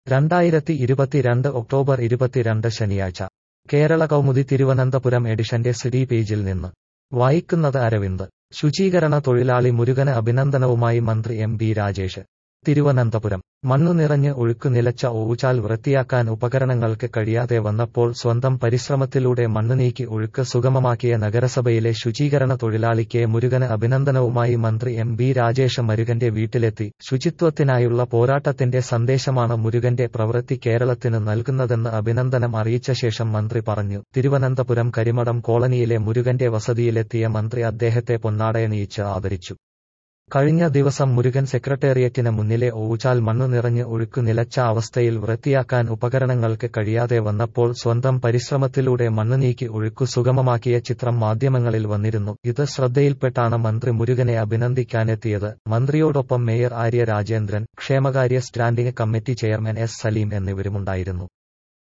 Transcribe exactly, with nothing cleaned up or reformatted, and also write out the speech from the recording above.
രണ്ടായിരത്തി ഇരുപത്തിരണ്ട് ഒക്ടോബർ ഇരുപത്തിരണ്ട് ശനിയാഴ്ച കേരള കൗമുദി തിരുവനന്തപുരം എഡിഷന്റെ സിഡി പേജിൽ നിന്ന് വായിക്കുന്നത് അരവിന്ദ്. ശുചീകരണ തൊഴിലാളി മുരുകന് അഭിനന്ദനവുമായി മന്ത്രി എം ബി രാജേഷ്. തിരുവനന്തപുരം മണ്ണു നിറഞ്ഞ് ഒഴുക്കു നിലച്ച ഓവുചാൽ വൃത്തിയാക്കാൻ ഉപകരണങ്ങൾക്ക് കഴിയാതെ വന്നപ്പോൾ സ്വന്തം പരിശ്രമത്തിലൂടെ മണ്ണ് നീക്കി ഒഴുക്ക് സുഗമമാക്കിയ നഗരസഭയിലെ ശുചീകരണ തൊഴിലാളി കെ മുരുകന് അഭിനന്ദനവുമായി മന്ത്രി എം ബി രാജേഷ് മുരുകന്റെ വീട്ടിലെത്തി. ശുചിത്വത്തിനായുള്ള പോരാട്ടത്തിന്റെ സന്ദേശമാണ് മുരുകന്റെ പ്രവൃത്തി കേരളത്തിന് നൽകുന്നതെന്ന് അഭിനന്ദനം അറിയിച്ച ശേഷം മന്ത്രി പറഞ്ഞു. തിരുവനന്തപുരം കരിമഠം കോളനിയിലെ മുരുകന്റെ വസതിയിലെത്തിയ മന്ത്രി അദ്ദേഹത്തെ പൊന്നാടയണിയിച്ച് ആദരിച്ചു. കഴിഞ്ഞ ദിവസം മുരുകൻ സെക്രട്ടേറിയറ്റിന് മുന്നിലെ ഓവുചാൽ മണ്ണു നിറഞ്ഞ് ഒഴുക്കു നിലച്ച അവസ്ഥയിൽ വൃത്തിയാക്കാൻ ഉപകരണങ്ങൾക്ക് കഴിയാതെ വന്നപ്പോൾ സ്വന്തം പരിശ്രമത്തിലൂടെ മണ്ണ് നീക്കി ഒഴുക്കു സുഗമമാക്കിയ ചിത്രം മാധ്യമങ്ങളിൽ വന്നിരുന്നു. ഇത് ശ്രദ്ധയിൽപ്പെട്ടാണ് മന്ത്രി മുരുകനെ അഭിനന്ദിക്കാനെത്തിയത്. മന്ത്രിയോടൊപ്പം മേയർ ആര്യ രാജേന്ദ്രൻ, ക്ഷേമകാര്യ standing committee chairman S Saleem എന്നിവരുമുണ്ടായിരുന്നു.